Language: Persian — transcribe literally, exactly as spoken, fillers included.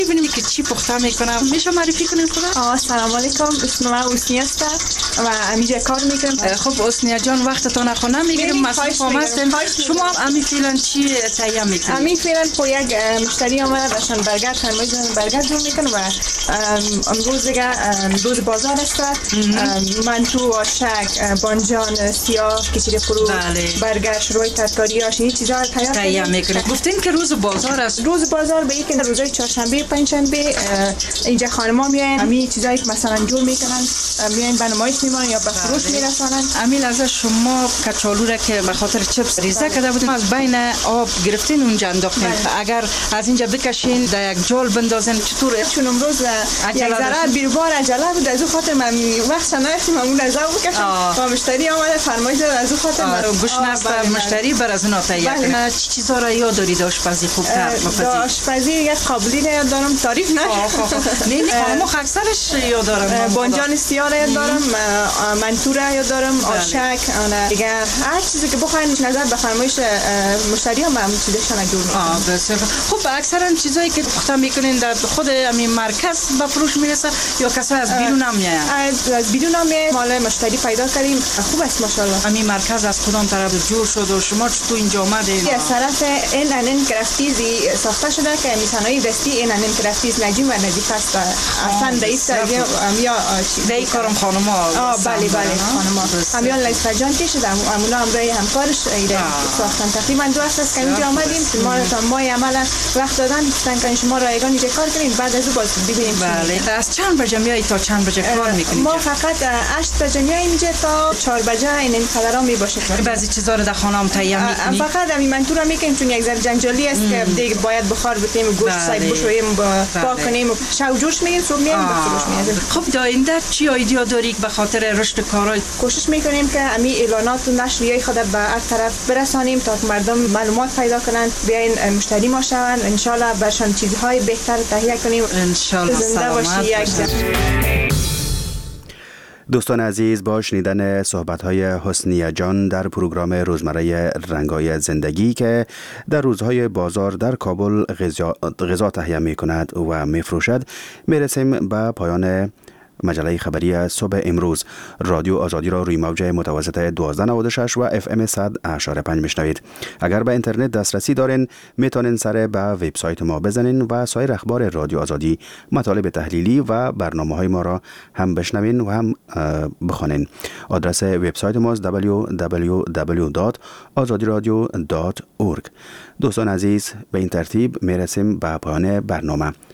ببینیم که چی پخته میکنم. میشه معرفی کنیم خدا؟ آه سلام علیکم، اسم من حسنیه است و همیشه کار میکنم. خب حسنیه جان وقتتون خونه میگیریم، مصروف هم هستیم. شما هم فعلا چی تهیه میکنید؟ همین فعلا خو یک مشتری اومده داشتن برگر فرمایش برگر جور میکنه و امروز دیگه روز بازار است. منتو، آشک، بانجان سیاه، کشری فرو، برگر، شروع ترکاریاش این چیزا تیار تهیه میکنه. گفتین که روز بازار است. روز بازار به یک روزای چهارشنبه پنجشنبه اینجا خانما میاین همین چیزایی که مثلا جور میکنن میاین به نمایش میمونن یا به فروش میرسونن. امیل از شما کچالو را که به خاطر چپس ریزه کرده بودین از بین آب گرفتین اونجا انداختین. اگر از اینجا بکشین در یک جال بندازین چطور؟ چون امروز یک ذره بیروبار عجله بود از اون خاطر من وقت نرفتم اون از اون بکشم و مشتری آمده فرمایش داد از اون خاطر من گوشنست مشتری بر از اون تهیه کنه. چی چیزا را یاد دارید آشپزی خوبتر؟ آشپزی یک قابلی را یاد دارم، تعریف نه. نه نه خانم اکثرش یاد دارم. بانجان سیاه را یاد دارم، منتو را یاد دارم، آشک، اون دیگه هر چیزی که بخواین نظر به فرمایش مشتری هم هم چیزشون جور میکنن. آه بسیار خب. اکثرا چیزایی که پخته میکنین در خود همین مرکز به فروش میرسه یا کسا از بیرون هم میاد؟ از بیرون هم میاد. مال مشتری پیدا کردیم خوب است ماشاءالله. همین مرکز از کدام طرف جور شد و شما چطور اینجا اومدین؟ از طرف این انن کرافتیزی ساخته شده که میسنای دستی این انن کرافتیز نجیم و نظیف است. اصلا دایست یا دای کارم خانما. آه بله بله خانما. همیان لیسا جان کشیدم امونا هم برای همکارش ایده ساختن. تقریبا دو هفته است که اینجا آمدیم. ما را تا ماه عمل وقت دادن گفتن که شما رایگان اینجا کار کنید بعد از اون باز ببینیم. بله. از چند بجه میایید تا چند بجه کار میکنید؟ ما فقط هشت بجه میاییم اینجا تا چهار بجه این قدرا میباشه. بعضی چیزا رو در خانه هم تهیه میکنید؟ فقط همین منتو را میکنیم چون یک ذره جنجالی است که دیگه باید بخار بتیم گوشت سایت بشویم پاک کنیم شو جوش میگیم صبح میایم به فروش میاریم. خب در آینده چی ایده دارید به خاطر رشد کارای؟ کوشش میکنیم که همین اعلانات و نشریه خود به هر طرف برسانیم تا مردم معلومات پیدا کنن بیاین مشتری ما شون ان شاء الله برشان چیزهای بهتر تهیه کنیم ان شاء الله. سلامت. دوستان عزیز، با شنیدن صحبت‌های حسنیه جان در پروگرام روزمره رنگ‌های زندگی که در روزهای بازار در کابل غذا, غذا تهیه می‌کند و می‌فروشد می‌رسیم به پایان مجله خبری صبح امروز. رادیو آزادی را روی موج متوسط دوازده نود و شش و اف ام صد اشاره پنج میشنوید. اگر به اینترنت دسترسی دارین میتونین سر به وبسایت ما بزنین و سایر اخبار رادیو آزادی، مطالب تحلیلی و برنامه‌های ما را هم بشنوین و هم بخوانین. آدرس وبسایت ما است دبلیو دبلیو دبلیو دات آزادی رادیو دات اورگ. دوستان عزیز، به این ترتیب میرسیم به پایان برنامه.